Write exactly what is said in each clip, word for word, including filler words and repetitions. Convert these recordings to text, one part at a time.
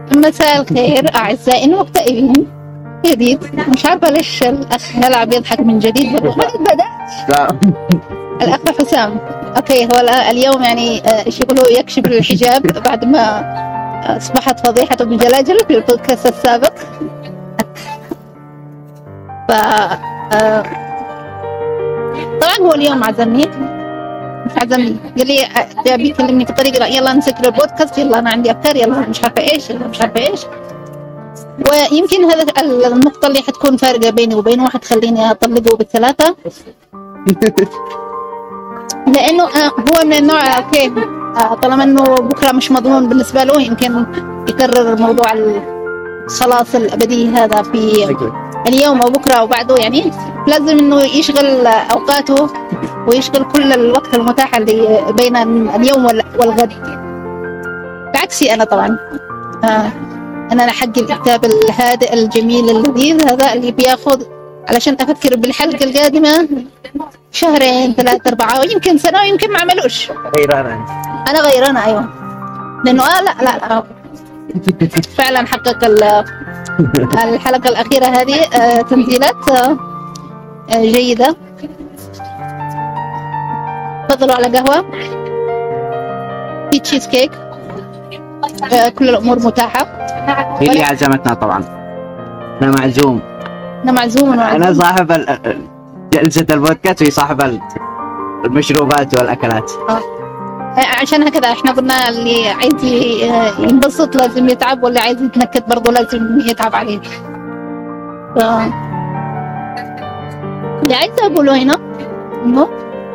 مساء الخير أعزائي المكتئبين. جديد مش عارفة ليش الأخ يلعب يضحك من جديد. ما بدأت. الأخ حسام أوكي هو اليوم يعني إيش يقولوا يكشف الحجاب بعد ما أصبحت فضيحته بجلاجل في البودكاست السابق. ف طبعا هو اليوم عزمني مش عزمني قال لي جاب يكلمني في الطريق يلا نسجل البودكاست يلا أنا عندي أفكار يلا مش عارفة إيش يلا مش عارفة إيش. ويمكن هذا النقطة اللي حتكون فارقة بيني وبينه حتخليني أطلقه بالثلاثة. لأنه هو من النوع أوكي طالما إنه بكرة مش مضمون بالنسبة له يمكن يكرر موضوع الخلاص الأبدي هذا في اليوم أو بكرة أو بعده. يعني لازم إنه يشغل أوقاته ويشغل كل الوقت المتاح اللي بين اليوم والغد. بعكسي أنا طبعا آه أنا حق الكتاب الهادئ الجميل اللذيذ هذا اللي بياخذ علشان أفكر بالحلقة القادمة شهرين ثلاثة أربعة ويمكن سنة ويمكن ما عملوش. غيرانة أنا غيرانة أيوة لأنه آه لا لا لا فعلا حقق الحلقة الأخيرة هذه آه تنزيلات آه جيدة. تفضلوا على قهوة في تشيز كيك آه كل الأمور متاحة. هي اللي عزمتنا طبعا أنا معزوم أنا معزوم أنا صاحب جلسة البودكاست وهي صاحب المشروبات والأكلات. آه. عشان هكذا احنا قلنا اللي عايز ينبسط لازم يتعب واللي عايز يتنكد برضه لازم يتعب عليه. ف... اللي عايز أقوله هنا إنه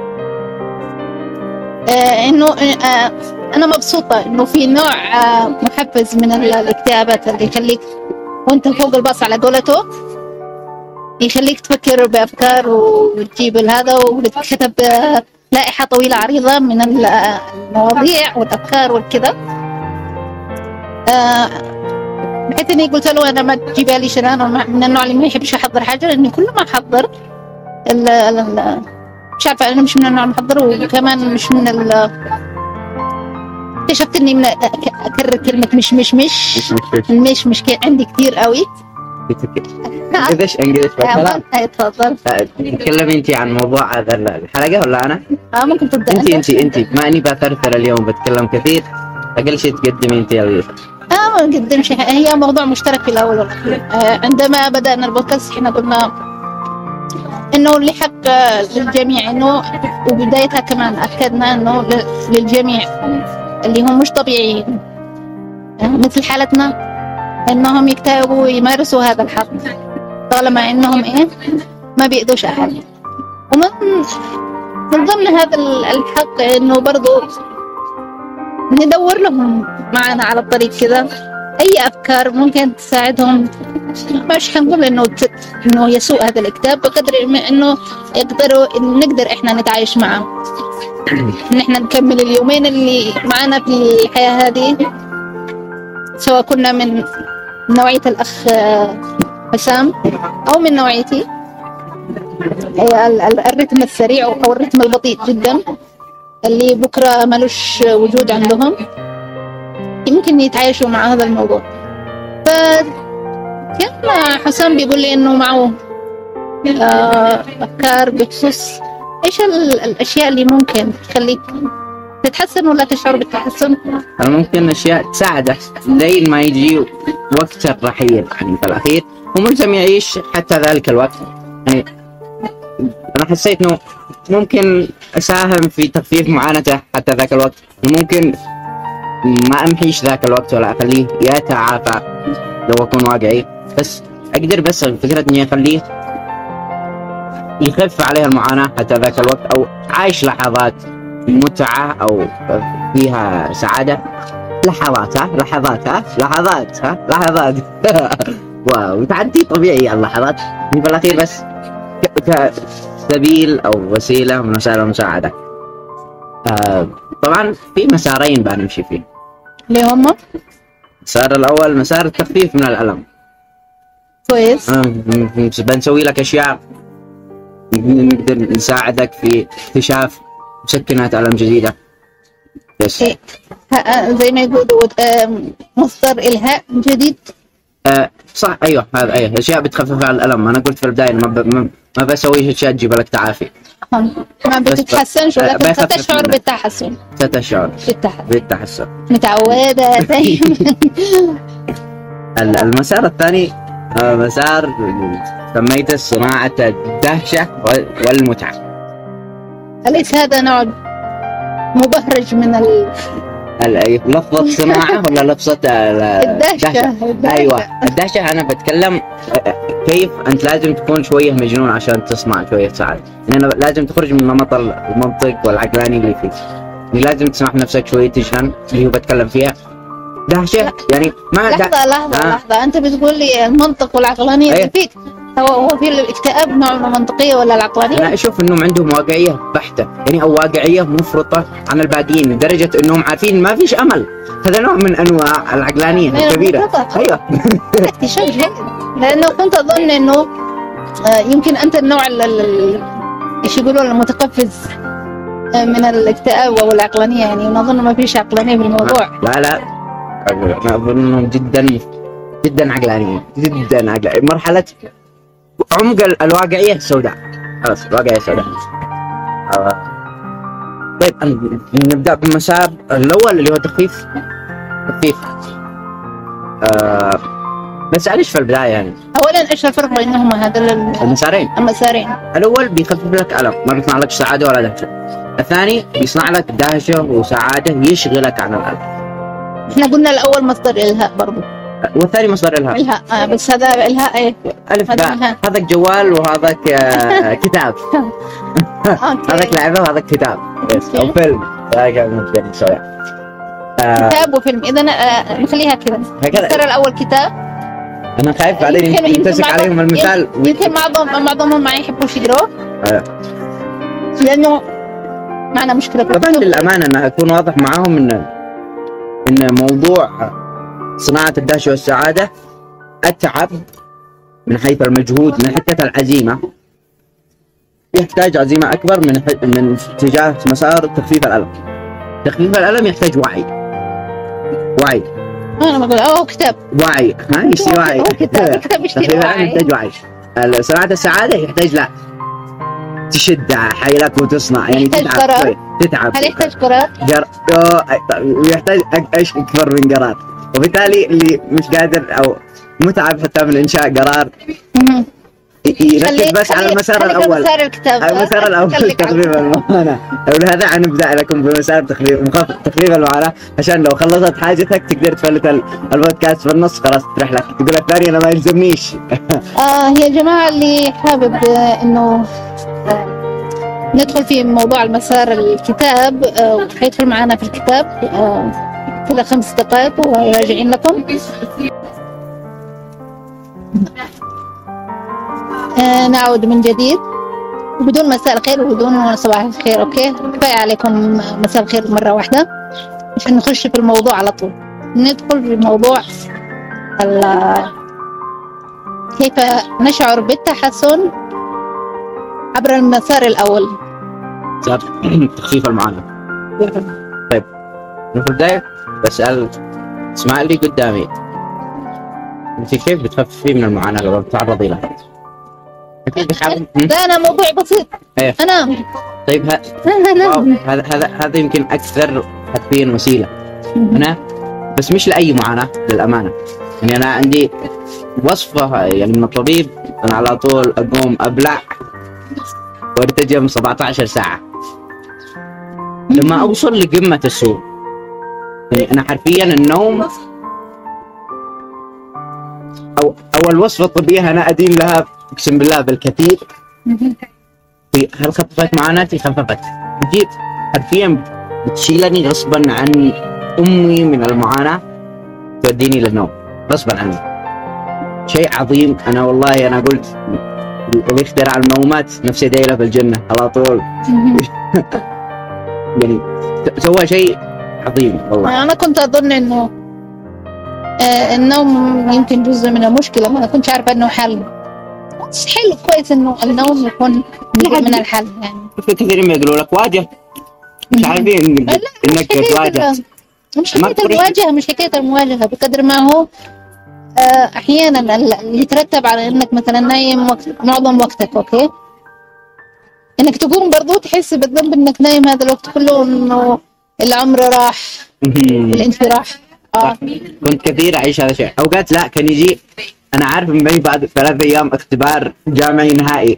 آه إنه آه أنا مبسوطة إنه في نوع آه محفز من الاكتئابات اللي يخليك وأنت فوق الباص على قولته يخليك تفكر بأفكار وتجيب هذا وتكتب آه لائحة طويلة عريضة من المواضيع والأفكار والكذا. آه بحيث إني قلت له أنا ما تجيبها لي شنان من النوع اللي ما يحبش أحضر حاجة لأني كل ما أحضر ال ال مش عارفة أنا مش من النوع المحضر وكمان مش من ال اكتشفت إني من أكرر كلمة مش مش مش مش مش عندي كتير قوي. إيش إنجليش مثلا؟ تفضل. تكلمي أنت عن موضوع هذا الحلقة ولا أنا؟ آه ممكن تبدأ أنت أنت أنت ما إني بثرثر اليوم بتكلم كثير أقل شيء تقدمي أنت ال آه ما نقدم شيء هي موضوع مشترك في الأول والأخير. آه عندما بدأنا البودكاست إحنا قلنا إنه اللي حق للجميع إنه وبدايتها كمان أكدنا إنه للجميع اللي هم مش طبيعيين مثل حالتنا إنهم يكتئبوا ويمارسوا هذا الحق طالما إنهم إيه ما بيأذوش أحد. ومن من ضمن هذا الحق إنه برضو ندور لهم معنا على الطريق كذا أي أفكار ممكن تساعدهم. مش حنقول إنه ت... إنه يسوء هذا الكتاب بقدر إنه يقدروا إن نقدر إحنا نتعايش معه. إن إحنا نكمل اليومين اللي معنا في الحياة هذه سواء كنا من نوعية الأخ حسام أو من نوعيتي الرتم السريع أو الرتم البطيء جدا اللي بكرة ملوش وجود عندهم يمكن يتعايشوا مع هذا الموضوع. فكان حسام بيقول لي إنه معه أفكار بخصوص إيش الأشياء اللي ممكن تخليك تتحسن ولا تشعر بالتحسن. ممكن أشياء تساعدك زي ما يجي وقت الرحيل يعني في الأخير وملزم يعيش حتى ذلك الوقت. يعني أنا حسيت إنه ممكن أساهم في تخفيف معاناته حتى ذاك الوقت وممكن ما أمحيش ذاك الوقت ولا أخليه يتعافى لو أكون واقعي بس أقدر بس فكرة إني أخليه يخف عليه المعاناة حتى ذاك الوقت أو عايش لحظات متعة أو فيها سعادة. لحظات ها لحظات ها لحظات ها لحظات واو تعدي طبيعي اللحظات في الأخير بس كسبيل أو وسيلة من وسائل المساعدة. آه طبعا في مسارين بنمشي فيه اللي هم المسار الأول مسار التخفيف من الألم كويس. آه بنسوي لك أشياء نقدر نساعدك في اكتشاف مسكنات ألم جديدة يس. إيه. ها- زي ما يقولوا آه، مصدر إلهاء جديد. آه صح، ايوه، هذا ايوه اشياء بتخفف على الالم. انا قلت في البدايه ما ب... ما, ما بسوي اشياء تجيب لك تعافي، ما بتتحسنش آه، ولكن بيخفف ستشعر منك. بالتحسن. ستشعر بالتحسن بالتحسن. متعودة دايما. ال- المسار الثاني آه مسار سميته صناعة الدهشة وال- والمتعة. أليس هذا نوع مبهرج من ال- ال- أي- لفظة صناعة ولا لفظة ال- الدهشة؟ الدهشة. ايوه الدهشة. انا بتكلم كيف انت لازم تكون شوية مجنون عشان تصنع شوية سعادة. يعني أنا لازم تخرج من نمط المنطق والعقلاني اللي فيك، يعني لازم تسمح نفسك شوية تجنن اللي هو بتكلم فيها. دهشة لا. يعني ما لحظة ده- لحظة آه. لحظة، أنت بتقول لي المنطق والعقلانية اللي أيه. فيك. هو هو في الاكتئاب نوع من المنطقية ولا العقلانية؟ انا اشوف انهم عندهم واقعيه بحته، يعني او واقعيه مفرطه عن الباقيين لدرجه انهم عارفين ما فيش امل. هذا نوع من انواع العقلانيه أيوة، الكبيره. مفرطة. ايوه اكتشاف جيد، لأنه كنت أظن إنه آه، يمكن أنت النوع ال- ال- ايش يقولوا المتقفز آه، من الاكتئاب أو العقلانية. يعني نظن ما فيش عقلانية في الموضوع. لا لا، انا اظن انهم جدا جدا عقلانيين، جدا عقلانيين. مرحله عمق ال- الواقعيه السوداء، خلاص الواقعيه السوداء. آه. طيب أن- نبدا بالمسار الاول اللي هو تخفيف تخفيف آه. بس معلش في البدايه يعني أولا إيش الفرق بينهما هذا ال- المسارين. المسارين؟ الاول بيخفف لك الم، ما بيصنع لك سعاده ولا دهشه. الثاني بيصنع لك دهشه وسعاده يشغلك عن الالم. احنا قلنا الأول مصدر إلهاء برضو. والثاني مصدر الهام. إلهاء آه بس هذا إلهاء إيه؟ الف هذا باء، إلهام. هذاك جوال وهذاك آه كتاب. أوكي. هذاك لعبه وهذاك كتاب بس او فيلم. هذاك ممكن نسوي آه كتاب وفيلم. إذا آه نخليها كذا. هكذا. المصدر الأول كتاب. انا خايف بعدين يمكن- يمكن يمتسك معظم- عليهم المثال. يمكن معظم معظمهم ما يحبوش يقروا آه. لأنه معنا مشكلة في طبعا الكتب. للامانه انا اكون واضح معاهم ان ان موضوع صناعه الدهشه والسعاده اتعب من حيث المجهود، من حته العزيمه يحتاج عزيمه اكبر من ح- من اتجاه مسار تخفيف الالم. تخفيف الالم يحتاج وعي، وعي أنا بقول أوه كتاب. وعي ها يشتي وعي. هو كتاب كتاب يشتري تخفيف الالم وعي. يحتاج وعي. صناعه السعاده يحتاج لا تشد حيلك وتصنع، يعني يحتاج تتعب قرار. شوي، تتعب. هل يحتاج قرار؟ جر... أوه، يحتاج أك- ايش اكبر من قرار، وبالتالي اللي مش قادر او متعب حتى من انشاء قرار مهم. يركز خلي- بس على خلي- المسار خلي الاول. مسار الكتاب. المسار الاول خليك تخفيف على- المعاناه. ولهذا حنبدا لكم بمسار تخفيف مخفف تخفيف المعاناه، عشان لو خلصت حاجتك تقدر تفلت ال- البودكاست في النص، خلاص تروح لك تقول لك ثاني انا ما يلزمنيش. آه يا جماعة اللي حابب آه إنه آه ندخل في موضوع المسار الكتاب آه وحيدخل معنا في الكتاب آه كل خمس دقائق وراجعين لكم. آه نعود من جديد بدون مساء الخير وبدون صباح الخير. أوكي كفاية عليكم مساء الخير مرة واحدة عشان نخش في الموضوع على طول. ندخل في موضوع ال- كيف نشعر بالتحسن عبر المسار الأول. مسار تخفيف المعاناه. طيب من في البدايه بسال اسمع اللي قدامي، انت كيف بتخففي من المعاناه لو بتتعرضي لها؟ اكيد بحاول. ده أنا موضوع بسيط. ايه أنام طيب ه... واو، أنام. هذا هذا هذا يمكن اكثر حرفيا وسيله. انا بس مش لاي معاناه للامانه، يعني انا عندي وصفه يعني من الطبيب، انا على طول اقوم ابلع وارتجم سبعة عشر ساعه لما اوصل لقمه السوء. يعني انا حرفيا النوم او او الوصفه الطبيه انا ادين لها اقسم بالله بالكثير. في هل خففت معاناتي؟ خففت. بجيب حرفيا بتشيلني غصبا عن امي من المعاناه توديني للنوم غصبا عني. شيء عظيم. انا والله انا قلت اللي اخترع المنومات نفس يديله في الجنه على طول. يعني سوى شيء عظيم والله. أنا كنت أظن إنه آه النوم يمكن جزء من المشكلة، ما كنتش عارفة إنه حل. بس حلو كويس إنه النوم يكون جزء من الحل. يعني في كثير ما يقولوا لك واجه مش عارفين لا، مش انك حكاية تواجه. ال- مش ما حكاية تفرق. المواجهة مش حكاية المواجهة بقدر ما هو آه، أحيانا اللي يترتب على إنك مثلا نايم وقت معظم وقتك، أوكي، إنك تقوم برضو تحس بالذنب إنك نايم هذا الوقت كله، إنه العمر راح اللي أنت راح. آه. كنت كثير اعيش هذا الشيء. اوقات لا كان يجي انا عارف من بين بعد ثلاث ايام اختبار جامعي نهائي.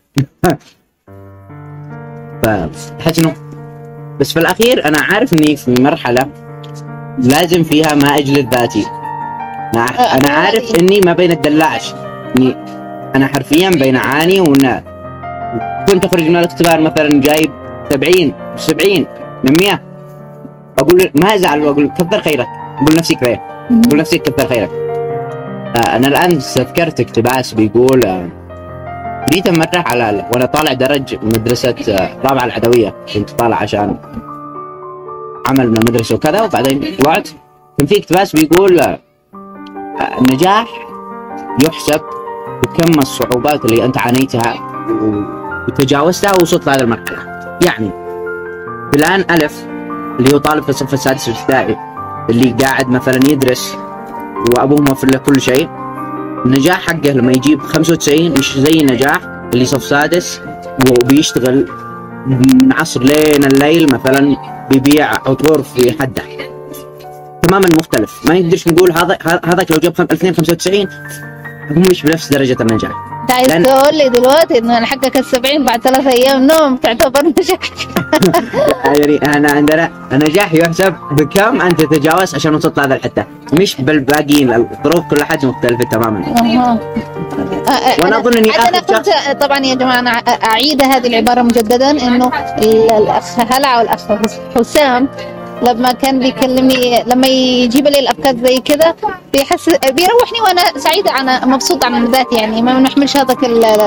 فحس انه بس في الاخير انا عارف اني في مرحله لازم فيها ما اجلد ذاتي. انا انا عارف اني ما بين الدلاعش، اني انا حرفيا بين عاني وان كنت اخرج من الاختبار مثلا جايب سبعين سبعين من مية، اقول ما ازعل واقول كثر خيرك، اقول نفسي كفايه، اقول نفسي كثر خيرك. آه انا الان تذكرت اقتباس بيقول آه جيت مرة على وانا طالع درج مدرسة آه رابعة العدوية، كنت طالع عشان عمل من المدرسة وكذا، وبعدين طلعت كان في اقتباس بيقول آه النجاح يحسب بكم الصعوبات اللي انت عانيتها وتجاوزتها ووصلت لهذه المرحلة. يعني فلان ألف اللي هو طالب في الصف السادس الابتدائي اللي قاعد مثلا يدرس وأبوه موفر له كل شيء، النجاح حقه لما يجيب خمسة وتسعين مش زي نجاح اللي صف سادس وبيشتغل من عصر لين الليل مثلا بيبيع عطور في حده. تماما مختلف. ما نقدرش نقول هذا هذاك لو جاب اثنين خمسة وتسعين هو مش بنفس درجة النجاح. انت عايز لأن... تقول لي دلوقتي انه انا حقك السبعين بعد ثلاث ايام نوم تعتبر نجاح؟ يعني انا عندنا النجاح يحسب بكم انت تتجاوز عشان وصلت لهذا الحته، مش بالباقيين. الظروف كل حد مختلفه تماما. وانا اظن اني انا كنت طبعا يا جماعه انا اعيد هذه العباره مجددا، انه الاخ هلع والاخ حسام لما كان بيكلمني لما يجيب لي الافكار زي كذا بيحس بيروحني وانا سعيده، انا مبسوطه عن ذاتي، يعني ما بنحملش هذاك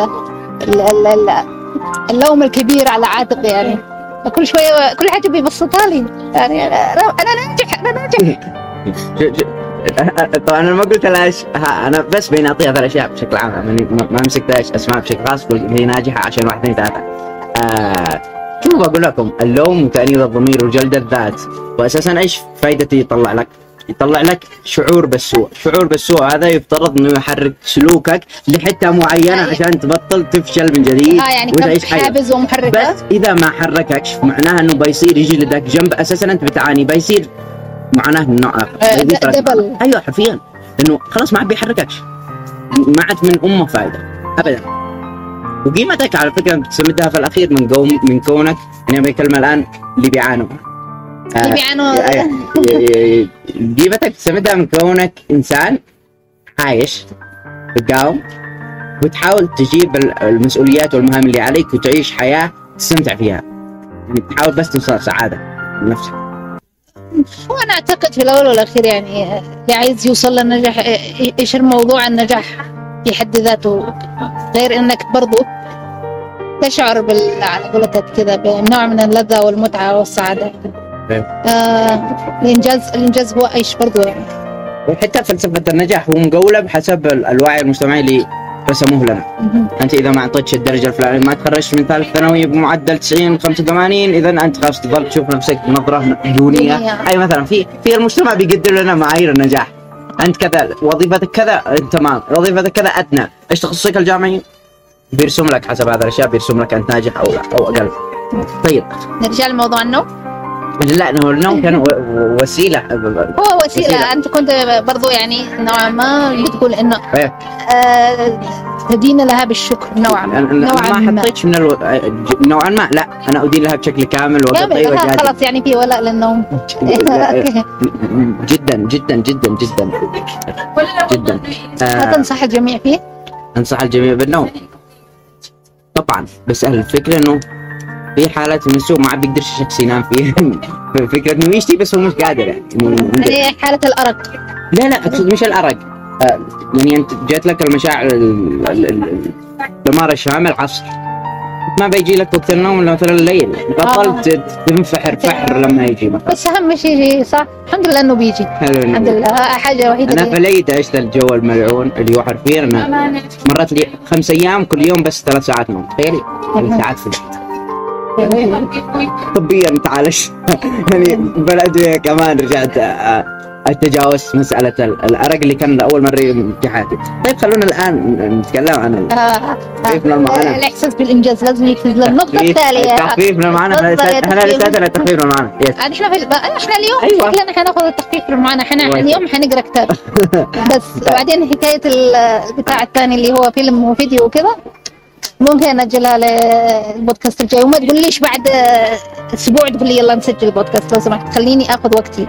اللوم الكبير على عاتقي. يعني كل شويه كل حاجه بيبسطها لي، يعني انا ناجح انا ناجح. طبعا انا ما قلت لهاش، انا بس بين اعطيها هذه الاشياء بشكل عام، يعني ما مسكتهاش اسماء بشكل خاص، هي ناجحه عشان واحد اثنين ثلاثه. آه شوف بقول لكم، اللوم وتأنيب الضمير وجلد الذات، واساسا ايش فائدته؟ يطلع لك يطلع لك شعور بالسوء. شعور بالسوء هذا يفترض انه يحرك سلوكك لحته معينه عشان تبطل تفشل من جديد اه يعني وتعيش حياتك. حافز ومحرك. بس اذا ما حرككش معناها انه بيصير يجي لذاك جنب اساسا انت بتعاني، بيصير معناه من نوع اخر. دبل. ايوه حرفيا، انه خلاص ما عاد بيحرككش، ما عاد من امه فائده ابدا. وقيمتك على فكره بتسمدها في الاخير من قوم من كونك، يعني بكلمه الان اللي بيعانوا اللي بيعانوا قيمتك تسمدها من كونك انسان عايش بتقاوم وتحاول تجيب المسؤوليات والمهام اللي عليك وتعيش حياه تستمتع فيها، يعني تحاول بس توصل سعاده لنفسك. وانا اعتقد في الاول والاخير يعني اللي عايز يوصل للنجاح، ايش الموضوع النجاح في حد ذاته، غير انك برضو تشعر بال على قولتك كذا بنوع من اللذة والمتعة والسعادة. آه الانجاز الانجاز هو ايش برضو يعني. وحتى فلسفة النجاح هو مقولة بحسب الوعي المجتمعي اللي رسموه لنا. انت اذا ما اعطيتش الدرجة الفلانية، ما تخرجت من ثالث ثانوي بمعدل تسعين خمسة وثمانين، اذا انت خلاص تظل تشوف نفسك بنظرة دونية. اي مثلا في في المجتمع بيقدر لنا معايير النجاح، انت كذا وظيفتك كذا تمام، وظيفتك كذا ادنى، ايش تخصصك الجامعي؟ بيرسم لك حسب هذا الاشياء، بيرسم لك انت ناجح او لا او اقل. طيب نرجع لموضوع النوم. لا النوم كان و... وسيله هو وسيله, وسيلة. انت كنت برضو يعني نوعا ما بتقول انه آه تدين لها بالشكر نوعا ما. نوعا ما حطيتش من الو... نوعا ما، لا انا ادين لها بشكل كامل وقطعي وجادي. خلاص يعني في ولاء للنوم. جدا جدا جدا جدا جدا. آه تنصح الجميع فيه؟ انصح الجميع بالنوم طبعا، بس الفكره انه في حالات من السوق ما عاد بيقدرش الشخص ينام فيه. فكرة انه يشتي بس هو مش قادر، يعني يعني حالة الأرق. لا لا اقصد مش الأرق، آه يعني انت جات لك المشاعر الدمار الشامل عصر، ما بيجي لك وقت النوم الا مثلا الليل، بطلت آه. تنفحر فحر لما يجي مثلا. بس اهم شيء صح الحمد لله انه بيجي. الحمد لله حاجة وحيدة. انا فليت عشت الجو الملعون اللي هو حرفيا انا مرت لي خمس ايام كل يوم بس ثلاث ساعات نوم، تخيلي ثلاث ساعات في الوقت. طبيا تعالش يعني بالادويه كمان رجعت اتجاوز مساله الارق اللي كان اول مره في حياتي. طيب خلونا الان نتكلم عن التخفيف من المعاناه. الاحساس بالانجاز لازم يفيد للنقطه التاليه. التخفيف من المعاناه، احنا لساتنا التخفيف من المعاناه. احنا في احنا اليوم أيوة. شكلنا حناخذ التخفيف من المعاناه. احنا اليوم حنقرا كتاب بس وبعدين حكايه البتاع الثاني اللي هو فيلم وفيديو وكذا ممكن اجلها للبودكاست الجاي، وما تقوليش بعد اسبوع تقول لي يلا نسجل البودكاست، لو سمحت خليني اخذ وقتي.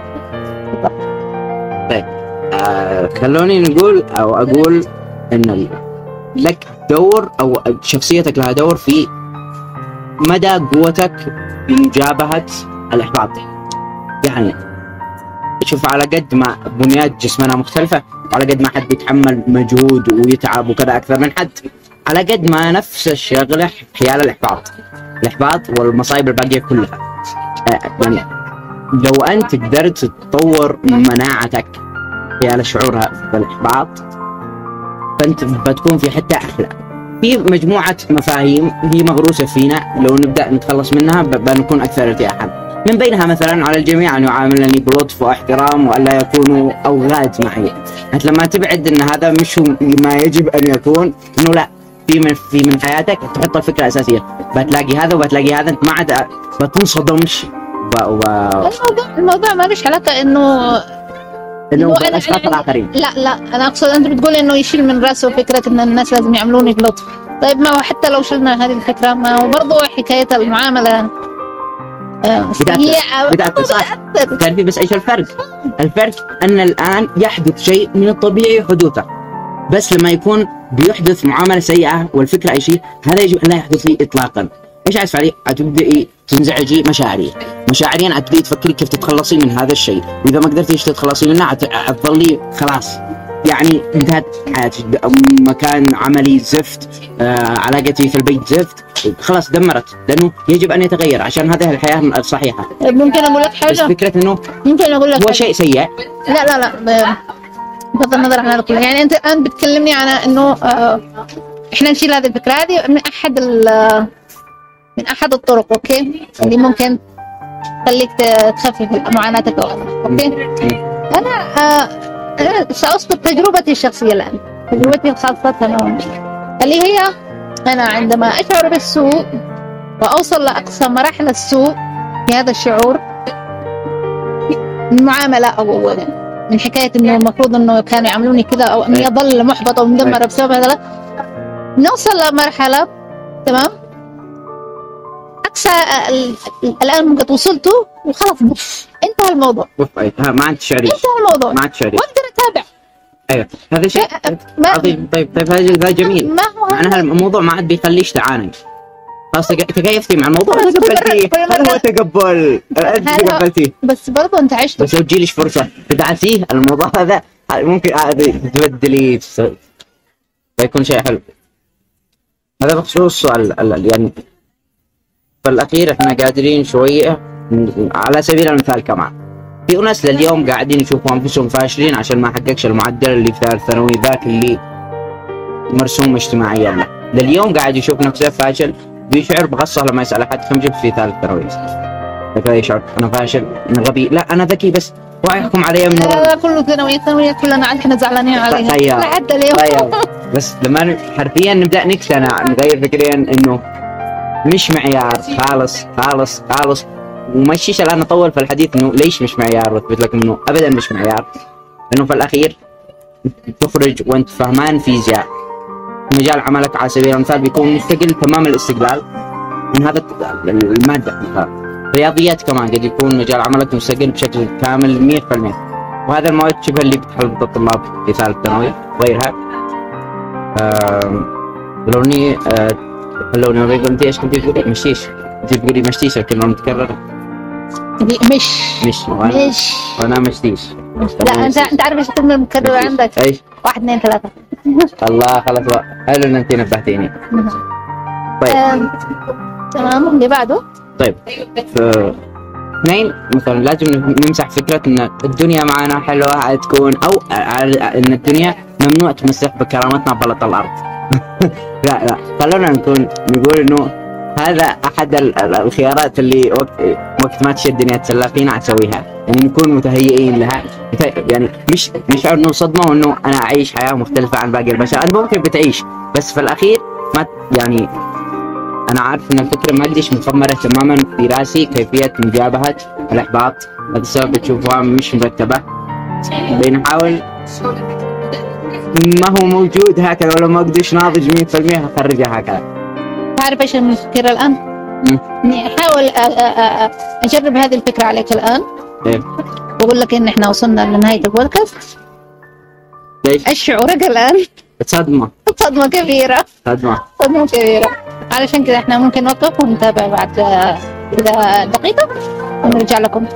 طيب آه خلوني نقول او اقول ان لك دور او شخصيتك لها دور في مدى قوتك في مجابهة الاحباط. يعني شوف على قد ما بنيات جسمنا مختلفة وعلى قد ما حد بيتحمل مجهود ويتعب وكذا اكثر من حد، على قد ما نفس الشغلة حيال الإحباط الإحباط والمصايب الباقية كلها. يعني لو أنت قدرت تطور مناعتك حيال شعورها بالإحباط فأنت بتكون في حتة أحلى. في مجموعة مفاهيم هي مغروسة فينا لو نبدأ نتخلص منها بنكون أكثر ارتياحا. من بينها مثلا على الجميع أن يعاملني بلطف واحترام وألا يكونوا أوغاد معي. أنت لما تبعد أن هذا مش ما يجب أن يكون، أنه لا في من في من حياتك تحط الفكرة الأساسية، بتلاقي هذا وبتلاقي هذا، أنت ما عاد بتنصدمش. و... و... الموضوع الموضوع ما ليش علاقة إنه إنه الأشخاص الآخرين. لا لا أنا أقصد أنت بتقول إنه يشيل من رأسه فكرة إن الناس لازم يعاملوني بلطف. طيب ما هو حتى لو شلنا هذه الفكرة ما هو برضو حكاية المعاملة سيئة. كان في بس إيش الفرق؟ الفرق أن الآن يحدث شيء من الطبيعي حدوثه، بس لما يكون بيحدث معاملة سيئة والفكرة أي شيء هذا يجب أن لا يحدث لي إطلاقا. إيش عايز عليه؟ هتبدأي تنزعجي مشاعري مشاعريا، هتبدأي تفكري كيف تتخلصي من هذا الشيء، وإذا ما قدرتيش تتخلصي منه هتظلي خلاص يعني انتهت حياتي، مكان عملي زفت، آه علاقتي في البيت زفت، خلاص دمرت، لأنه يجب أن يتغير عشان هذه الحياة الصحيحة. ممكن أقول لك حاجة؟ بس فكرة إنه ممكن أقول لك هو شيء سيء. لا لا لا بغض النظر عن هذا كله، يعني أنت الآن بتكلمني عن إنه آه إحنا نشيل هذه الفكرة هذه من أحد من أحد الطرق، أوكي، اللي ممكن تخليك تخفف معاناتك أو أوكي. أنا آه أنا سأذكر تجربتي الشخصية الآن، تجربتي الخاصة تماما، اللي هي أنا عندما أشعر بالسوء وأوصل لأقصى مراحل السوء في هذا الشعور من معاملة أو من حكاية إنه المفروض إنه كانوا يعاملوني كذا أو إني أضل محبطة ومدمرة بسبب هذا، نوصل لمرحلة تمام أقصى الآن ممكن وصلته وخلاص بف انتهى الموضوع. بف ما عاد تشعري. انتهى الموضوع. ما عاد تشعري. وأقدر أتابع. ايوه هذا شيء عظيم. طيب طيب هذا جميل. ما هو معناها الموضوع ما عاد بيخليش تعاني، خلاص تكيفتي مع الموضوع، تقبلتيه، هذا هو تقبل، انت تقبلتيه. بس برضه انت عشت، بس لو تجيليش فرصه تدعسيه الموضوع هذا ممكن تبدلي فيكون شيء حلو. هذا بخصوص سؤال يعني في الأخير احنا قادرين شوية على سبيل المثال كمان في ناس لليوم قاعدين يشوفوا أنفسهم فاشلين عشان ما حققش المعدل اللي في ثالث ثانوي ذاك اللي مرسوم اجتماعيا له. لليوم قاعد يشوف نفسه فاشل، بيشعر بغصة لما يسأل أحد كم جبت في ثالث ثانوي، هكذا يشعر أنا فاشل أنا غبي، لا أنا ذكي بس ويحكم علي من ورا. كله ثانوية ثانوية كلنا احنا زعلانين عليها. طيب لحد اليوم طيب بس لما حرفيا نبدأ نقتنع نغير فكريا إنه مش معيار خالص خالص خالص، ومشيش الآن نطول في الحديث إنه ليش مش معيار، وأثبت لكم إنه أبدا مش معيار، إنه في الأخير تخرج وأنت فهمان فيزياء، مجال عملك على سبيل المثال بيكون مستقل تمام الاستقلال من هذا المادة. رياضيات كمان قد يكون مجال عملك مستقل بشكل كامل مية بالمية، وهذا المواد شبه اللي بتحلم الطلاب في ثالث ثانوي وغيرها. خلوني خلوني أقول أنت إيش كنت تقولي؟ مشتيش، أنت تقولي مشتيش الكلمة متكررة. مش مش وأنا مش وأنا مشتيش. لا أنت أنت عارف إيش الكلمة المكررة عندك؟ إيش؟ واحد اثنين ثلاثة. الله خلاص بقى، حلو إن أنت نبهتيني. طيب تمام اللي بعده. طيب اثنين مثلا لازم نمسح فكرة إن الدنيا معنا حلوة تكون، أو إن الدنيا ممنوع تمسح بكرامتنا بلط الأرض. لا لا خلونا نكون نقول إنه هذا احد الخيارات اللي وقت وقت ما تشدني اتسلى فينا اسويها، يعني نكون متهيئين لها، يعني مش نشعر انه صدمه وانه انا اعيش حياه مختلفه عن باقي البشر. انت ممكن بتعيش بس في الاخير ما يعني انا عارف ان الفكره ما ادريش مخمره تماما في راسي كيفيه مجابهه الاحباط. هذا السبب تشوفوها مش مرتبه، بنحاول ما هو موجود هكذا، ولا ما اقدرش ناضج مية بالمية اخرجها هكذا. تعرف ايش المفكرة الان؟ اني احاول اجرب هذه الفكرة عليك الان. ايه واقول لك ان احنا وصلنا لنهاية البودكاست. ليش؟ ايش شعورك الان؟ صدمة صدمة كبيرة. صدمة صدمة كبيرة. علشان كذا احنا ممكن نوقف ونتابع بعد إذا دقيقة ونرجع لكم.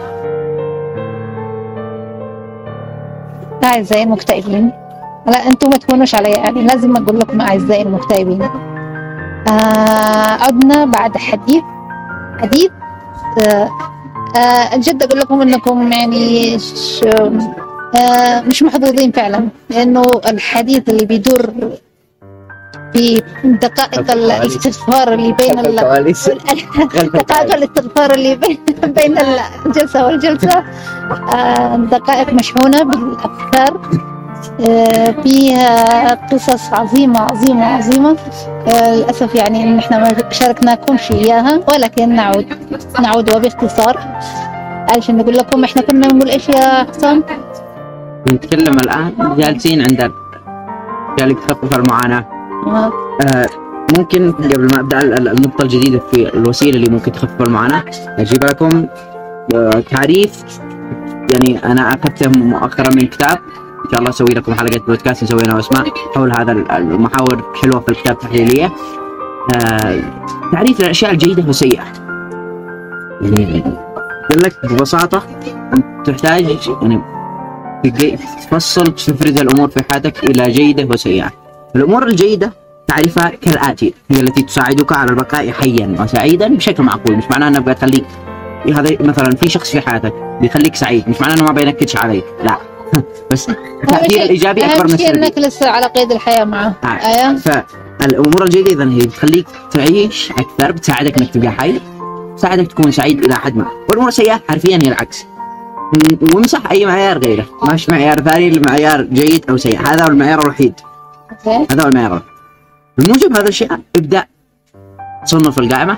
أعزائي المكتئبين، لا أنتم ما تكونوش علي، يعني لازم أقول لكم أعزائي المكتئبين. آه عدنا بعد حديث حديث آه آه جد أقول لكم أنكم يعني آه مش محظوظين فعلا، لأنه الحديث اللي بيدور في دقائق الاستغفار اللي بين دقائق الاستغفار اللي بين بين الجلسة والجلسة، دقائق مشحونة بالأفكار، فيها قصص عظيمة عظيمة عظيمة. للأسف يعني إن إحنا ما شاركناكمش إياها، ولكن نعود نعود وباختصار علشان نقول لكم إحنا كنا نقول إيش يا حسام؟ نتكلم الآن جالسين عند جالك تخفف المعاناة. آه ممكن قبل ما ابدا النقطه الجديده في الوسيله اللي ممكن تخفف المعاناه اجيب لكم آه تعريف، يعني انا اخذته مؤخرا من كتاب، ان شاء الله اسوي لكم حلقه بودكاست نسوي انا واسماء حول هذا المحاور حلوه في الكتاب تحليليه. آه تعريف الاشياء الجيده والسيئه، يعني يقول لك ببساطه انت تحتاج يعني تفصل تفرز الامور في حياتك الى جيده وسيئه. الامور الجيده تعرفها كالآتي: هي التي تساعدك على البقاء حيا وسعيدا بشكل معقول. مش معناه انها بتخليك هذا مثلا في شخص في حياتك بيخليك سعيد، مش معناه انه ما بينكدش عليك، لا بس التأثير الايجابي اكبر من السلبي، انك لسه على قيد الحياه معه. آه. آه. فالامور الجيده اذا هي بتخليك تعيش اكثر، بتساعدك انك تبقى حي، بتساعدك تكون سعيد الى حد ما. والامور السيئه حرفيا هي العكس، ومسح اي معيار غيره، مش معيار ثاني المعيار جيد او سيء، هذا هو المعيار الوحيد. أوكي. هذا هو المعيار. بموجب هذا الشيء ابدأ تصنف القائمة،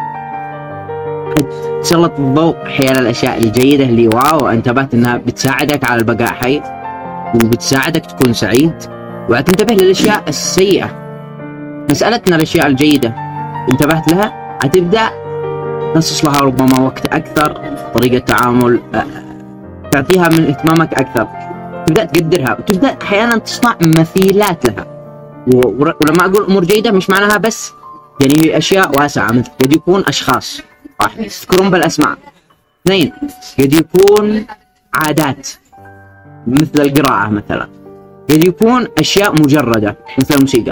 تسلط الضوء حيال الأشياء الجيدة اللي واو انتبهت أنها بتساعدك على البقاء حي وبتساعدك تكون سعيد، وتنتبه للأشياء السيئة. مسألتنا الأشياء الجيدة انتبهت لها هتبدأ تخصص لها ربما وقت أكثر، طريقة تعامل تعطيها من اهتمامك أكثر، تبدأ تقدرها وتبدأ أحيانا تصنع مثيلات لها. ولما أقول أمور جيدة مش معناها بس يعني هي أشياء واسعة، مثل قد يكون أشخاص، واحد تذكرون بالأسماء، اثنين قد يكون عادات مثل القراءة مثلا، قد يكون أشياء مجردة مثل الموسيقى.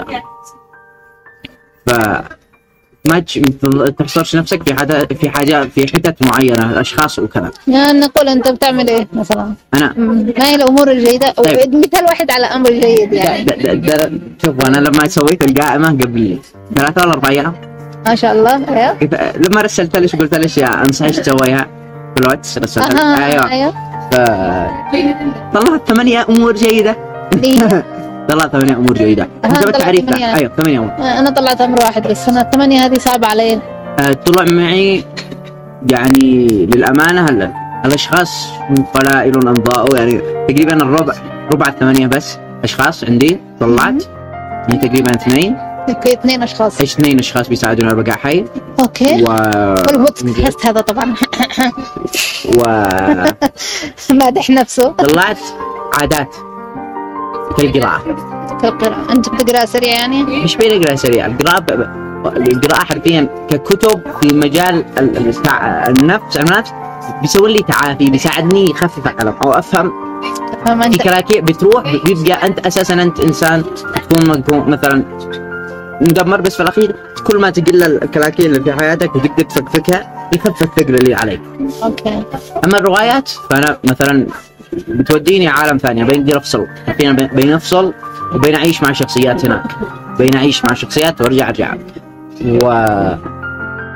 ف ما تحصرش نفسك في حاجة في حاجة في حتت معينة، الأشخاص وكذا. يعني نقول أنت بتعمل إيه مثلا؟ أنا ما هي الأمور الجيدة؟ طيب. مثال واحد على أمر جيد يعني. دا دا دا شوف أنا لما سويت القائمة قبل ثلاثة ولا أربع أيام ما شاء الله. أيوه. لما رسلت ليش قلت ليش يا أنصحك تسويها في الواتس رسلت لي. أه. أيوه. أيوه. ف... طلعت ثمانية أمور جيدة. طلعت ثمانية أمور جيدة. حسب التعريف ده. أيوه ثمانية أمور. أنا طلعت أمر واحد بس، أنا الثمانية هذه صعبة علي. أه طلع معي يعني للأمانة هلا الأشخاص قلائل أنضاء، يعني تقريبا الربع ربع الثمانية بس أشخاص عندي طلعت، يعني تقريبا اثنين. اوكي اثنين اشخاص. ايش اثنين اشخاص بيساعدونا على البقاء حي. اوكي. و والبودكاست هذا طبعا. و مادح نفسه. طلعت عادات كالقراءة. كالقراءة، انت بتقرأ سريع يعني؟ مش بقرأ سريع، القراءة القراءة حرفيا ككتب في مجال النفس النفس بيسوي لي تعافي، بيساعدني يخفف الألم او افهم. افهم في كلاكيع بتروح بيبقى انت اساسا انت انسان تكون مثلا مدمر، بس في الاخير كل ما تقل الكلاكيع اللي في حياتك وتقدر تفكفكها يخفف الثقل اللي عليك. اوكي. اما الروايات فانا مثلا بتوديني عالم ثاني، بقدر افصل بين افصل وبين اعيش مع شخصيات هناك، بين اعيش مع شخصيات وارجع ارجع و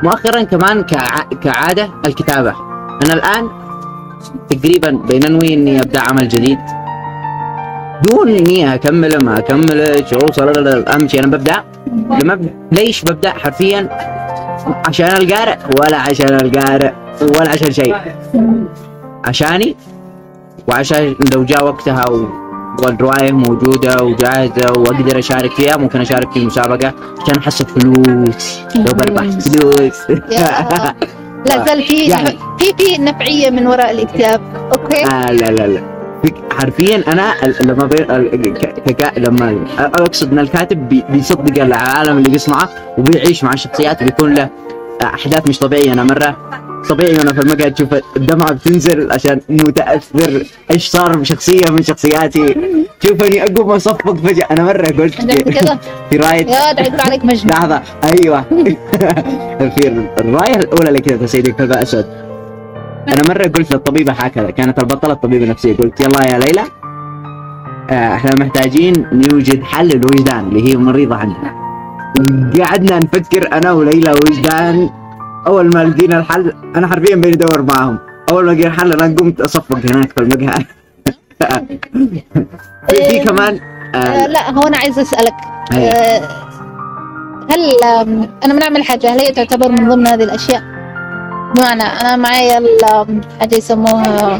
مؤخرا كمان كع... كعادة الكتابة. أنا الآن تقريبا بينوي إني أبدأ عمل جديد دون إني أكمله ما أكمله شو صار. أهم شيء أنا ببدأ. لما ب... ليش ببدأ حرفيا؟ عشان القارئ ولا عشان القارئ ولا عشان شيء، عشاني وعشان لو جاء وقتها و... والرواية موجودة وجاهزة وأقدر أشارك فيها، ممكن أشارك في مسابقة عشان أحصل فلوس لو بربح فلوس. لا زال في يعني. في في نفعية من وراء الكتاب. أوكي. آه لا لا لا حرفيا أنا لما بي... كك... لما أقصد إن الكاتب بي... بيصدق العالم اللي بيصنعه وبيعيش مع الشخصيات، بيكون له أحداث مش طبيعية. أنا مرة طبيعي وانا في المقهى تشوف الدمعة بتنزل عشان متأثر ايش صار بشخصية من شخصياتي. شوفني اقوم اصفق فجأة. انا مرة قلت في رواية يا دعيت عليك مجنون. لحظة ايوه في الرواية الاولى لكذا سيدي كلب اسود، انا مرة قلت للطبيبة هكذا، كانت البطلة الطبيبة نفسية، قلت يلا يا ليلى احنا محتاجين نوجد حل للوجدان اللي هي مريضة عندنا. قعدنا نفكر انا وليلى وجدان. اول ما لقينا الحل انا حرفيا بندور معاهم، اول ما لقينا الحل انا قمت اصفق هناك في المقهى. في كمان آه لا هو انا عايز اسالك آه هل انا بنعمل حاجه هل هي تعتبر من ضمن هذه الاشياء؟ بمعنى انا معي حاجه يسموها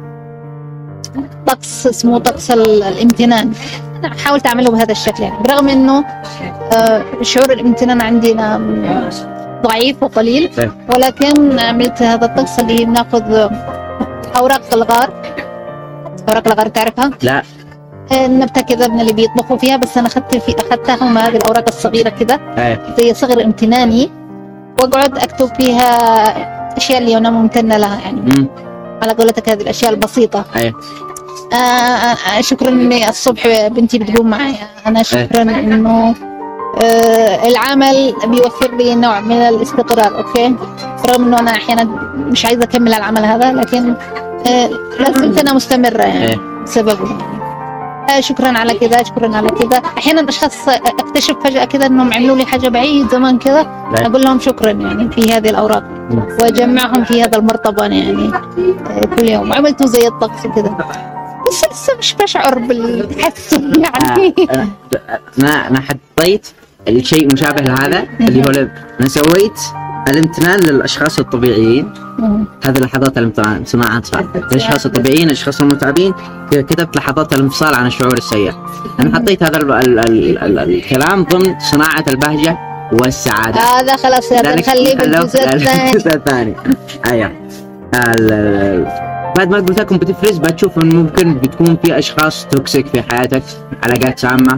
طقس اسمه طقس الامتنان، انا حاولت اعمله بهذا الشكل يعني، برغم انه آه شعور الامتنان عندنا ضعيف وقليل، ولكن عملت هذا الطقس اللي بناخذ اوراق الغار. اوراق الغار تعرفها؟ لا. النبتة كذا من اللي بيطبخوا فيها، بس انا اخذت في اخذتها من هذه الاوراق الصغيره كذا زي صغر امتناني، واقعد اكتب فيها اشياء اللي انا ممتنه لها يعني. م. على قولتك هذه الاشياء البسيطه. ايه. آه شكرا اني الصبح بنتي بتقوم معي، انا شكرا انه آه العمل بيوفر لي نوع من الاستقرار. اوكي، رغم انه انا احيانا مش عايزه اكمل العمل هذا، لكن آه لازلت انا مستمره يعني بسببه. آه شكرا على كذا، شكرا على كذا. احيانا اشخاص اكتشف فجاه كذا انهم عملوا لي حاجه بعيد زمان كذا، اقول لهم شكرا يعني في هذه الاوراق، واجمعهم في هذا المرطبان يعني آه كل يوم. عملته زي الطقس كذا، بس لسه مش بشعر بالتحسن يعني. آه انا انا حطيت الشيء مشابه لهذا اللي هو انا سويت الامتنان للاشخاص الطبيعيين. هذه لحظات الامتنان صناعة اطفال الاشخاص الطبيعيين، الاشخاص المتعبين. كتبت لحظات الانفصال عن الشعور السيء. انا حطيت هذا ال ال ال ال الكلام ضمن صناعة البهجة والسعادة. هذا خلاص نخليه بالجزء الثاني. الجزء الثاني ايوه. بعد ما قلت لكم بتفرز بتشوف انه ممكن بتكون في اشخاص توكسيك في حياتك، علاقات سامة،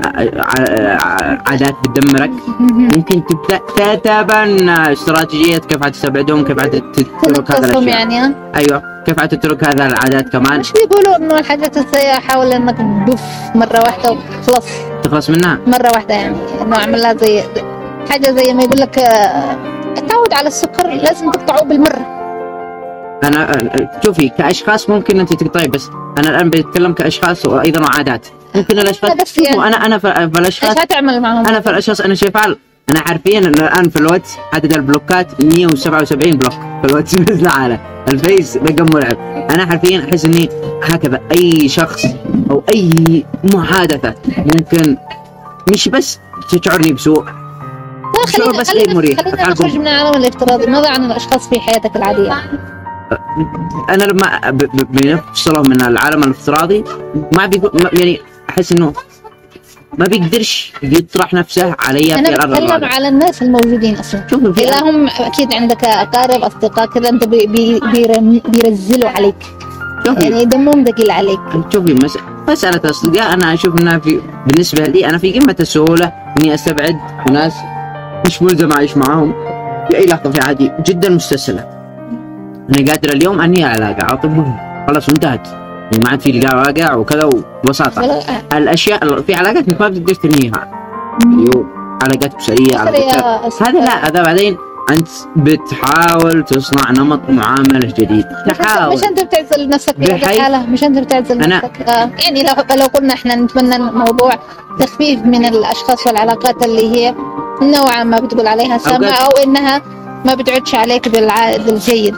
عادات بتدمرك. ممكن تبدأ تتبنى استراتيجية كيف تستبعدهم، كيف تترك هذا الاشياء يعني. ايوه، كيف تترك هذا العادات كمان. مش بيقولوا انه الحاجات السيئة حاول انك تدف مرة واحدة وخلاص تخلص منها مرة واحدة يعني، انه اعملها زي حاجة زي ما يقول لك التعود على السكر لازم تقطعه بالمرة. انا شوفي كاشخاص ممكن انت تقطعي، بس انا الان بتكلم كاشخاص وايضا عادات. ممكن الاشخاص يعني. وانا انا في الاشخاص ايش هتعمل معهم؟ انا في الاشخاص انا شايف انا حرفيا الان في الواتس عدد البلوكات مية وسبعة وسبعين بلوك في الواتس مثل على الفيس رقم مرعب. انا حرفيا احس اني هكذا اي شخص او اي محادثه ممكن مش بس تشعرني بسوء، شعور بس غير مريح. خلينا نخرج من العالم الافتراضي. ماذا عن الاشخاص في حياتك العاديه؟ انا لما بنفصله من العالم الافتراضي ما بيقول يعني احس انه ما بيقدرش يطرح نفسه علي في الارض. انا بتكلم على الناس الموجودين اصلا. شوف لهم اكيد عندك اقارب اصدقاء كذا انت بي بي بيرزلوا عليك يعني دمهم ثقيل عليك. شوفي مس... مساله اصدقاء انا اشوف انها في بالنسبه لي انا في قمه السهوله اني استبعد ناس مش ملزم اعيش معاهم في اي لحظه في حياتي، جدا مستسهله. أنا قادر اليوم أنهي علاقة عاطفة خلاص انتهت يعني، ما عاد في لقاء واقع وكذا وببساطة. الأشياء في علاقات أنت ما بتقدر تنهيها، علاقات أسرية هذا لا، هذا بعدين أنت بتحاول تصنع نمط معاملة جديد. تحاول مش أنت بتعزل نفسك في هذه الحالة، مش أنت بتعزل نفسك آه. يعني لو لو قلنا إحنا نتمنى موضوع تخفيف من الأشخاص والعلاقات اللي هي نوعا ما بتقول عليها سامة أو إنها ما بتعدش عليك بالعائد الجيد.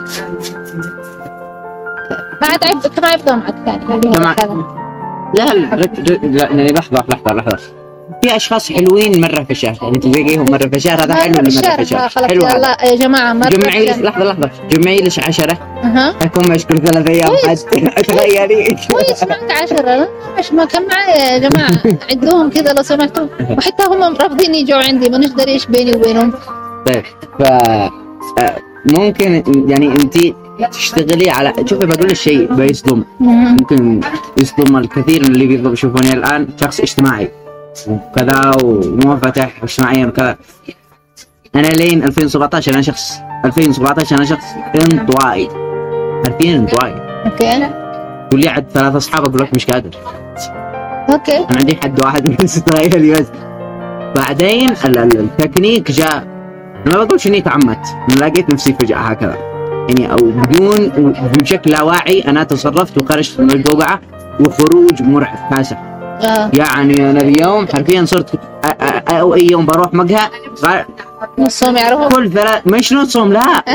ما عاد عيب ما يفضل معك يعني تمام. لا لا لا يعني لحظة لحظة لحظة في أشخاص حلوين مرة في الشهر، يعني تلاقيهم مرة في الشهر، هذا حلو اللي مرة في الشهر. حلو لا يا جماعة مرة جمعي لي لحظة لحظة جمعي لي عشرة أها أكون مشكور ثلاث أيام حد تخيلي. كويس معك عشرة مش ما كان معي يا جماعة عدوهم كذا لو سمحتوا، وحتى هم رافضين يجوا عندي ما نقدر إيش بيني وبينهم. طيب ف ممكن يعني أنت تشتغلي على شوفي بقول الشيء بيصدم، ممكن يصدم الكثير من اللي بيشوفوني الآن شخص اجتماعي وكذا ومنفتح اجتماعيا وكذا. أنا لين ألفين وسبعطعش أنا شخص ألفين وسبعطعش أنا شخص انطوائي حرفيا انطوائي. أوكي. واللي عد ثلاث أصحاب أقول لك مش قادر. أوكي. أنا عندي حد واحد بس تخيلي بس. بعدين التكنيك جاء، أنا ما بقولش إني تعمدت، أنا لقيت نفسي فجأة هكذا يعني أو بدون بشكل لا واعي أنا تصرفت وخرجت من القوقعة وخروج مرعب كاسح. آه. يعني أنا اليوم حرفيا صرت أو أي يوم بروح مقهى نصهم يعرفوا كل ثلاث مش نصهم لا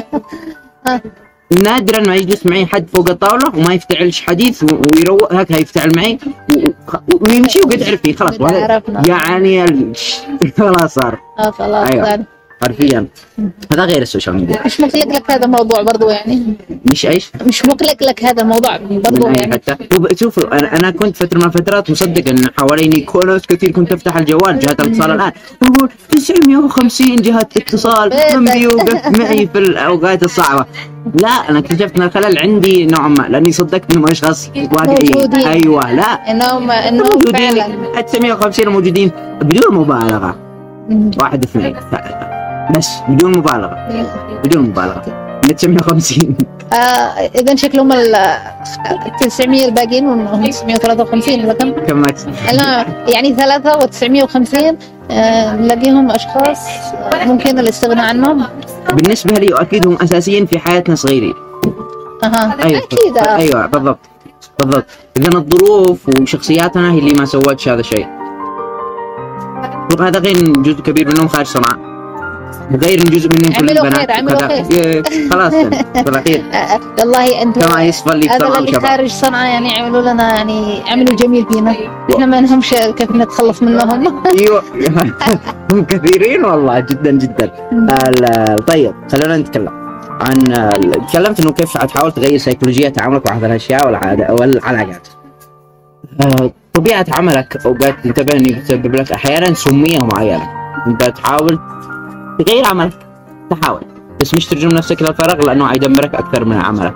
نادرا ما يجلس معي حد فوق الطاولة وما يفتعلش حديث ويروق هيك هيفتعل معي ويمشي وقد عرفي خلاص يعني خلاص صار اه خلاص أيوة. حرفيا هذا غير السوشيال ميديا. مش مقلق لك هذا الموضوع برضو يعني؟ مش ايش؟ مش مقلق لك هذا الموضوع برضو يعني؟ حتى شوفوا انا انا كنت فتره من الفترات مصدق ان حواليني ناس كثير كنت افتح الجوال جهات الاتصال الان اقول تسعمية وخمسين جهة اتصال من بيوقف معي في الاوقات الصعبه. لا انا اكتشفت ان الخلل عندي نوعا ما لاني صدقت انهم اشخاص واقعيين. ايوه لا انهم انهم موجودين تسعمية وخمسين موجودين بدون مبالغه. واحد اثنين بس بدون مبالغة بدون مبالغة تسعمية وخمسين. آه إذا شكلهم ال تسعمية الباقيين وهم تسعمية وثلاثة وخمسين ولا كم؟ كم لا يعني ثلاثة وتسعمية وخمسين آه نلاقيهم أشخاص ممكن الاستغناء عنهم. بالنسبة لي أكيد هم أساسيين في حياتنا صغيرين. أها أيوة. أكيد آه. أيوة بالضبط بالضبط. إذا الظروف وشخصياتنا هي اللي ما سوتش هذا الشيء. هذا غير جزء كبير منهم خارج صنعاء غير جزء منهم كل البنات خير. خلاص في الأخير والله أنتم كما يصفى لي هذا اللي خارج صنعاء يعني يعملوا لنا يعني عملوا جميل فينا إحنا ما نهمش كيف نتخلص منهم. أيوة هم كثيرين والله جدا جدا. طيب خلينا نتكلم عن تكلمت إنه كيف تحاول تغير سيكولوجية تعاملك مع هذه الأشياء والعادة والعلاقات. طبيعة عملك أوقات تنتبه إنه بتسبب لك أحيانا سمية معينة أنت تحاول تغير عملك تحاول بس مش ترجم نفسك للفراغ لأنه حيدمرك أكثر من عملك.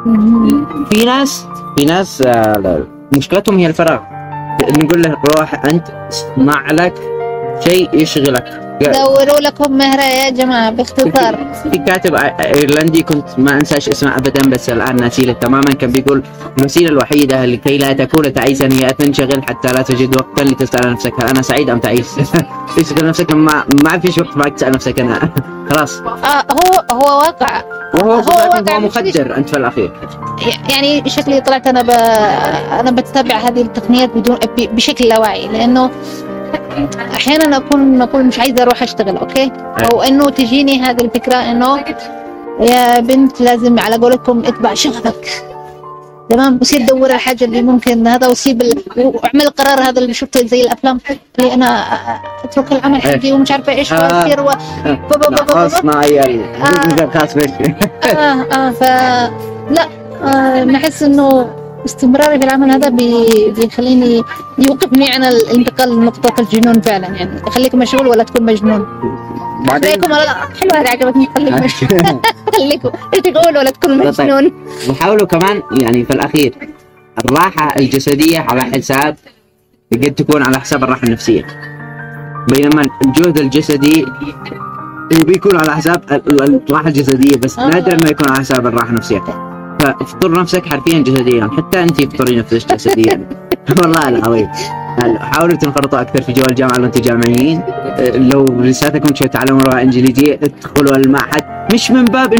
في ناس في ناس مشكلتهم هي الفراغ. نقول له روح أنت اصنع لك شيء يشغلك. دوروا لكم مهرة يا جماعة باختصار. في كاتب ايرلندي كنت ما انساش اسمه ابدا بس الان ناسيه تماما كان بيقول الوسيله الوحيده لكي لا تكون تعيسا هي ان تنشغل حتى لا تجد وقتا لتسال نفسك هل انا سعيد ام تعيس. تسال نفسك ما ما فيش وقت معك تسال نفسك انا خلاص. اه هو هو واقع وهو هو, هو مخدر انت في الاخير. يعني شكلي طلعت انا ب... انا بتتبع هذه التقنيات بدون بشكل لا واعي لانه احيانا اكون اقول مش عايزه اروح اشتغل اوكي او انه تجيني هذه الفكره انه يا بنت لازم على قولكم اتبع شغفك تمام وسيب دور الحاجه اللي ممكن هذا وسيب ال... واعمل القرار هذا اللي شفته زي الافلام اللي انا اترك العمل حقي ومش عارفه ايش واصير و خلاص معي الخاص بك اه اه ف لا آه نحس انه استمراري في العمل هذا بي... بيخليني يوقفني عن الانتقال لنقطة الجنون فعلا يعني خليك مشغول ولا تكون مجنون. بعدين لا حلوة هذه عجبتني خليك مشغول خليك تقول ولا تكون مجنون. وحاولوا كمان يعني في الأخير الراحة الجسدية على حساب قد تكون على حساب الراحة النفسية بينما الجهد الجسدي بيكون على حساب الراحة الجسدية بس آه. نادرا ما يكون على حساب الراحة النفسية. فافطر نفسك حرفيا جسديا حتى انت افطري نفسك جسديا والله العظيم. حاولوا تنخرطوا اكثر في جو الجامعه لو انتم جامعيين لو لساتكم شو تعلموا لغه انجليزيه ادخلوا المعهد مش من باب انه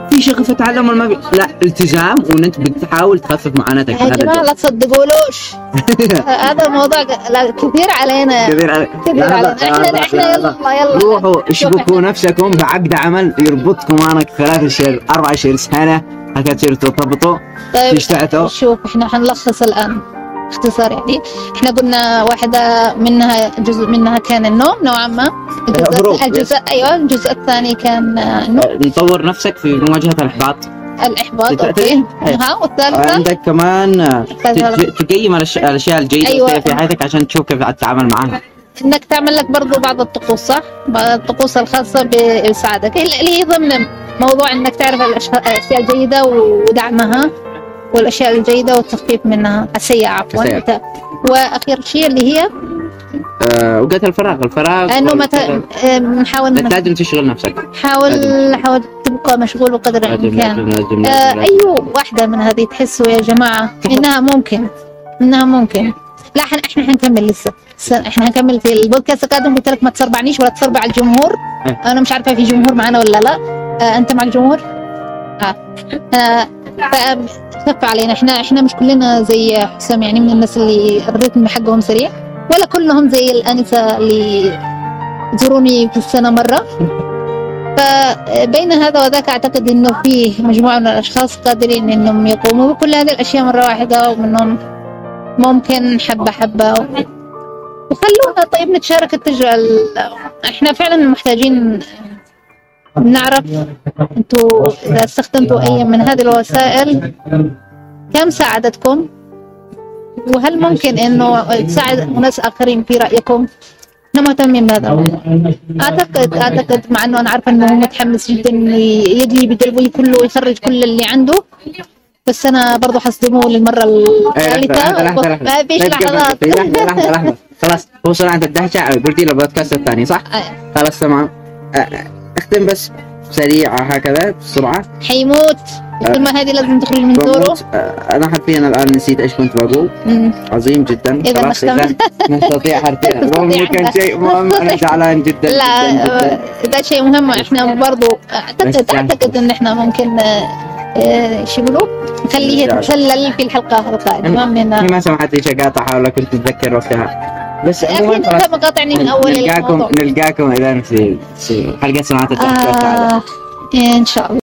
في شغف التعلم ولا ما في؟ لا، التزام، وان انت بتحاول تخفف معاناتك في يا هذا جماعة الجو. لا تصدقولوش. هذا الموضوع ج- لا كثير علينا كثير علي. كثير علينا. احنا احنا يلا يلا روحوا اشبكوا نفسكم بعقد عمل يربطكم معك ثلاث شهور أربع شهور سنة، هكذا تصيروا ترتبطوا طيب تشتعتوا. شوف احنا حنلخص الآن اختصار يعني. احنا قلنا واحدة منها جزء منها كان النوم نوعا ما. هروب. الجزء, الجزء ايوه الجزء الثاني كان النوم. نطور نفسك في مواجهة الإحباط. الإحباط تتأتي؟ اوكي. ها والثالثة عندك كمان تج- تقيم الأش- الأشياء الجيدة أيوة. أيوة. في حياتك عشان تشوف كيف تتعامل معها. انك تعمل لك برضو بعض الطقوس، صح؟ بعض الطقوس الخاصة بإسعادك اللي هي ضمن موضوع انك تعرف الأش- الاشياء الجيدة ودعمها، والاشياء الجيدة والتخفيف منها السيئة عفوا. السيئة. واخير شيء اللي هي أه وقت الفراغ الفراغ انه متى آه، نحاول لازم تشغل نفسك. حاول حاول تبقى مشغول بقدر لازم الامكان. لازم لازم آه لازم. ايوه واحدة من هذه تحسوا يا جماعة انها ممكن انها ممكن لا احنا احنا حنكمل لسه س- احنا هنكمل في البودكاست القادم. قلت لك ما تسربعنيش ولا تسربع الجمهور. أه. انا مش عارفه في جمهور معنا ولا لا. آه انت معك جمهور؟ اه, آه خف علينا. احنا احنا مش كلنا زي حسام يعني من الناس اللي الريتم حقهم سريع، ولا كلهم زي الانسه اللي زوروني في السنه مره. فبين هذا وذاك اعتقد انه فيه مجموعه من الاشخاص قادرين انهم يقوموا بكل هذه الاشياء مره واحده، ومنهم ممكن حبه حبه وخلونا طيب نتشارك التجربه. احنا فعلا محتاجين نعرف انتوا اذا استخدمتوا اي من هذه الوسائل كم ساعدتكم، وهل ممكن انه تساعد ناس اخرين في رايكم. احنا مهتمين بهذا الموضوع. اعتقد اعتقد مع انه انا عارفه انه هو متحمس جدا يجلي بقلبه كله ويخرج كل اللي عنده، بس انا برضو حصدمه للمره الثالثه. ما فيش لحظات. لحظة لحظة لحظة خلاص وصل عند الدهشة. قلتي له البودكاست الثاني صح؟ خلاص تمام. اختم بس سريعة هكذا بسرعة. حيموت الكلمة هذه لازم تخرج من زوره. أنا حرفيا الآن نسيت إيش كنت بقول. مم. عظيم جدا. إذا خلاص ما إذا نستطيع حرفيا. المهم كان شيء مهم. أنا زعلان جدا. لا جدا ده شيء مهم. احنا برضو اعتقد اعتقد ان احنا ممكن آه، شو يقولوا نخليه يتسلل في الحلقة القادمة من هي ما سمحت لي شقاطة حاولة كنت أتذكر وقتها. بس عموما انت مقاطعني من اول نلقاكم الموضوع. نلقاكم إذا في في حلقة سمعت التحديث. آه ان شاء الله.